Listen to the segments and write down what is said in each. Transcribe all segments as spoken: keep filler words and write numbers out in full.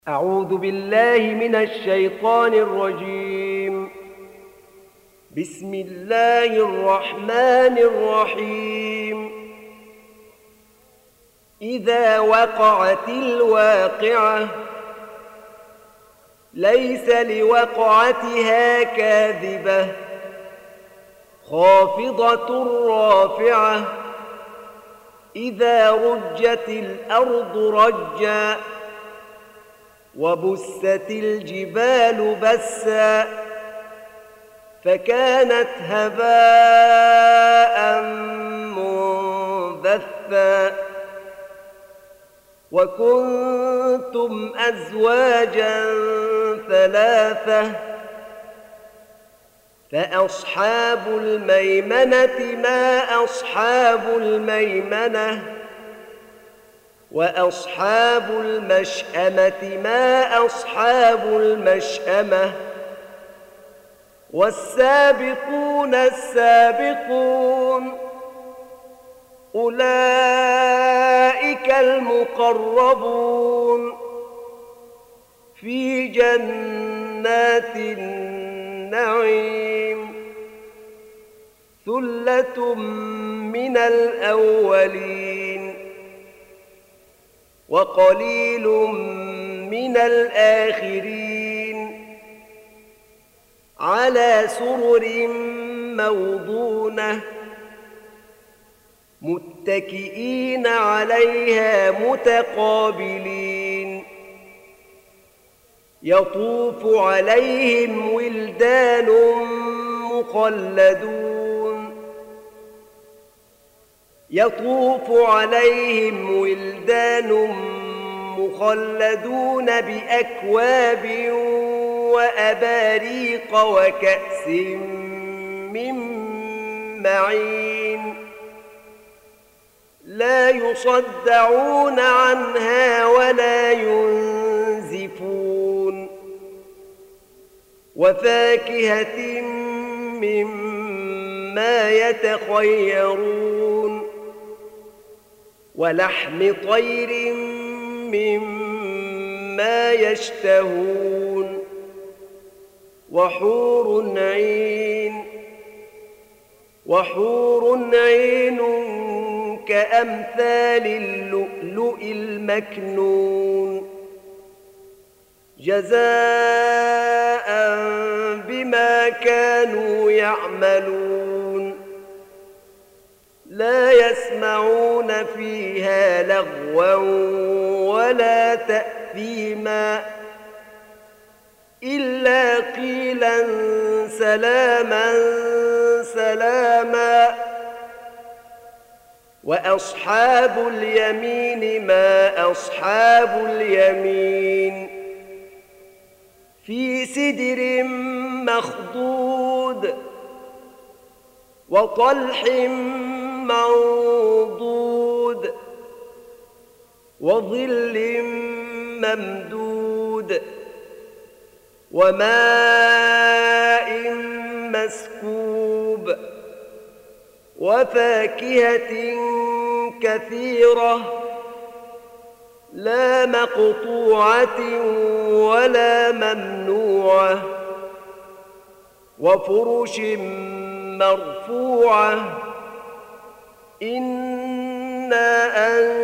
أعوذ بالله من الشيطان الرجيم. بسم الله الرحمن الرحيم. إذا وقعت الواقعة ليس لوقعتها كاذبة خافضة رافعة إذا رجت الأرض رجا وبست الجبال بسا فكانت هباء منبثا وكنتم أزواجا ثلاثة فأصحاب الميمنة ما أصحاب الميمنة وأصحاب المشأمة ما أصحاب المشأمة والسابقون السابقون أولئك المقربون في جنات النعيم ثلة من الأولين وقليل من الآخرين على سرر موضونة متكئين عليها متقابلين يطوف عليهم ولدان مخلدون يطوف عليهم ولدان مخلدون بأكواب وأباريق وكأس من معين لا يصدعون عنها ولا ينزفون وفاكهة مما يتخيرون ولحم طير مما يشتهون وحور عين وحور عين كأمثال اللؤلؤ المكنون جزاء بما كانوا يعملون لا يسمعون فيها لغوا ولا تأثيما إلا قيلا سلاما سلاما وأصحاب اليمين ما أصحاب اليمين في سدر مخضود وطلح منضود وظل ممدود وماء مسكوب وفاكهة كثيرة لا مقطوعة ولا ممنوعة وفرش مرفوعة إنا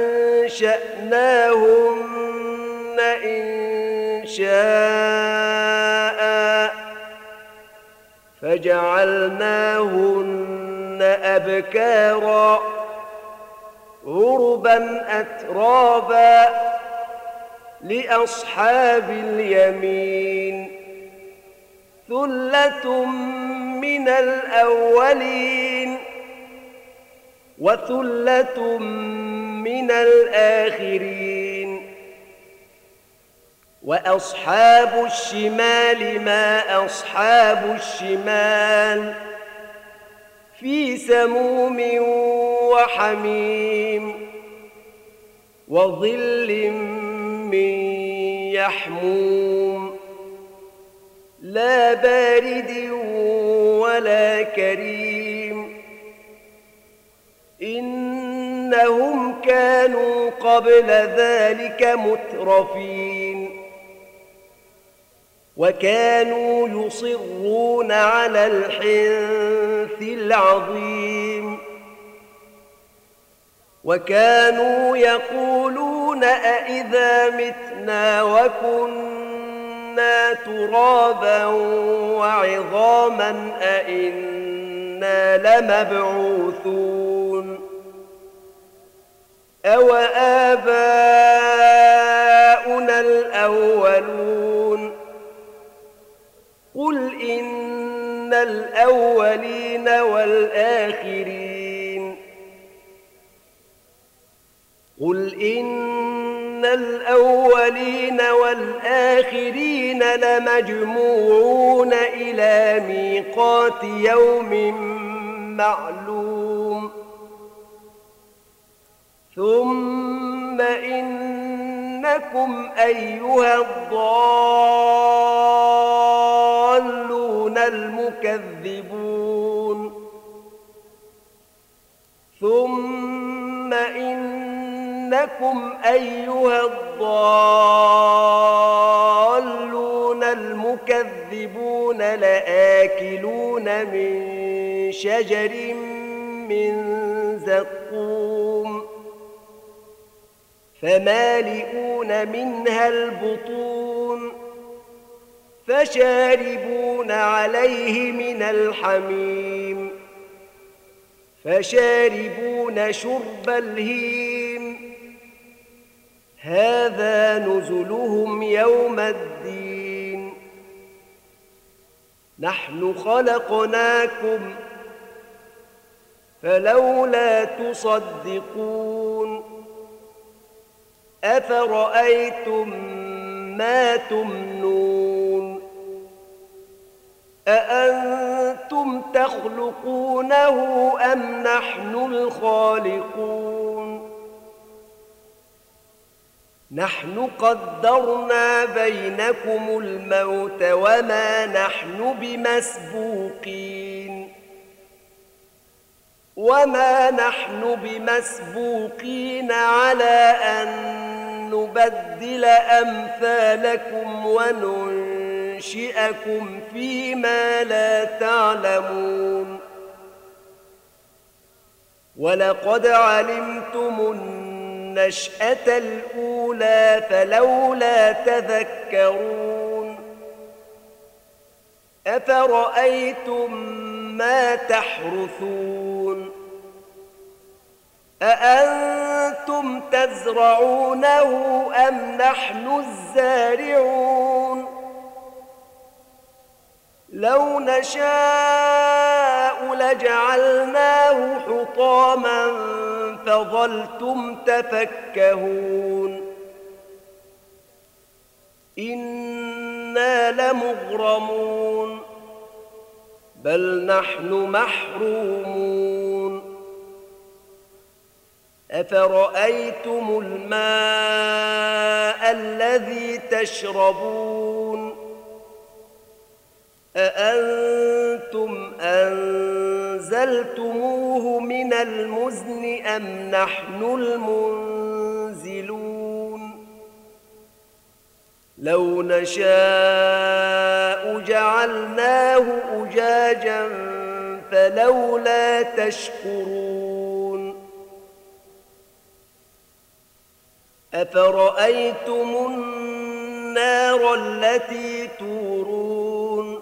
أنشأناهن إنشاء فجعلناهن أبكارا عربا أترابا لأصحاب اليمين ثلة من الأولين وثلة من الآخرين وأصحاب الشمال ما أصحاب الشمال في سموم وحميم وظل من يحموم لا بارد ولا كريم إنهم كانوا قبل ذلك مترفين وكانوا يصرون على الحنث العظيم وكانوا يقولون أإذا متنا وكنا ترابا وعظاما أإنا لمبعوثون أو آباؤنا الأولون قل إن الأولين والآخرين قل إن الأولين والآخرين لمجموعون إلى ميقات يوم معلوم ثم إنكم أيها الضالون المكذبون ثم إنكم أيها الضالون المكذبون لآكلون من شجر من زقوم فمالئون منها البطون فشاربون عليه من الحميم فشاربون شرب الهيم هذا نزلهم يوم الدين نحن خلقناكم فلولا تصدقون أفرأيتم ما تمنون أأنتم تخلقونه أم نحن الخالقون نحن قدرنا بينكم الموت وما نحن بمسبوقين وما نحن بمسبوقين على أن نبدل أمثالكم وننشئكم فيما لا تعلمون ولقد علمتم النشأة الأولى فلولا تذكرون أفرأيتم ما تحرثون أأنتم تزرعونه أم نحن الزارعون لو نشاء لجعلناه حطاما فظلتم تفكهون إنا لمغرمون بل نحن محرومون أفرأيتم الماء الذي تشربون أأنتم أنزلتموه من المزن أم نحن المنزلون لو نشاء جعلناه أجاجا فلولا تشكرون أفرأيتم النار التي تورون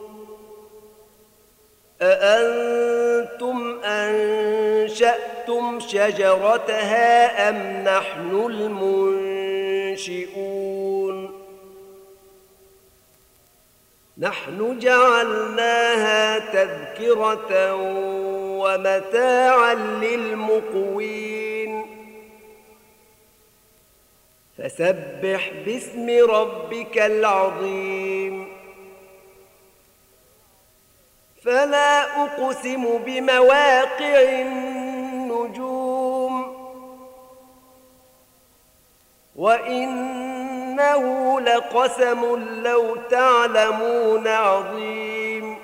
أأنتم أنشأتم شجرتها أم نحن المنشئون نحن جعلناها تذكرة ومتاعا للمقوين فسبح باسم ربك العظيم فلا أقسم بمواقع النجوم وإنه لقسم لو تعلمون عظيم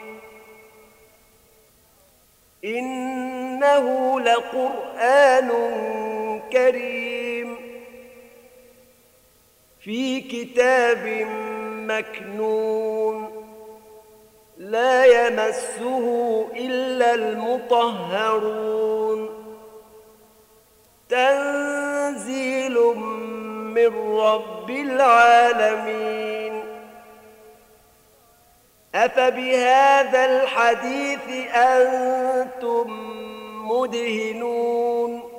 إنه لقرآن كريم في كتاب مكنون لا يمسه إلا المطهرون تنزيل من رب العالمين أفبهذا الحديث أنتم مدهنون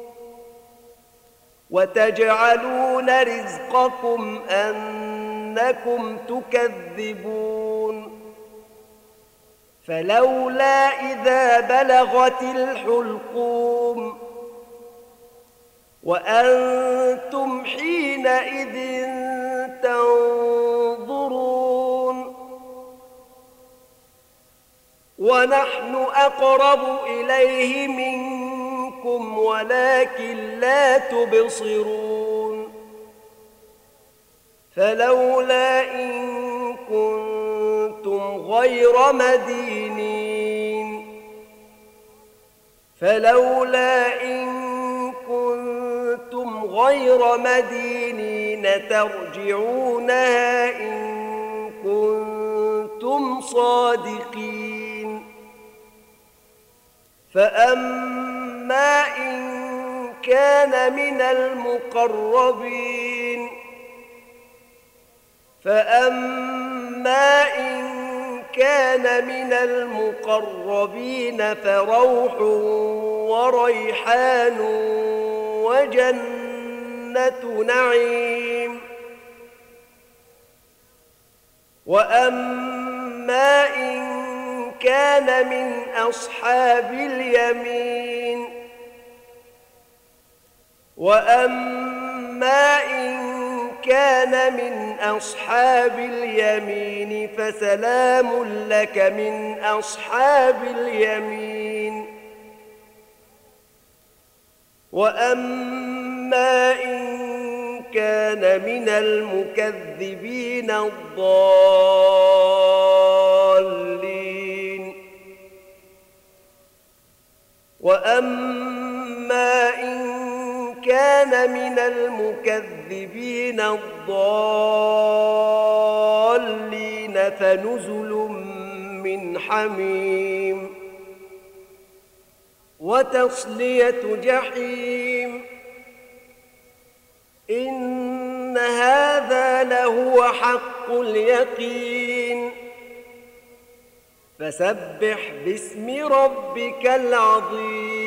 وتجعلون رزقكم أنكم تكذبون فلولا إذا بلغت الحلقوم وأنتم حينئذ تنظرون ونحن أقرب إليه منكم ولكن لا تبصرون فلولا إن كنتم غير مدينين فلولا إن كنتم غير مدينين ترجعونها إن كنتم صادقين فأما إن كان من المقربين فأما إن كان من المقربين فروح وريحان وجنة نعيم وأما إن كان من أصحاب اليمين وأما إن كان من أصحاب اليمين فسلام لك من أصحاب اليمين وأما إن كان من المكذبين الضالين وأما إن كان من المكذبين الضالين فنزل من حميم وتصلية جحيم إن هذا لهو حق اليقين فسبح باسم ربك العظيم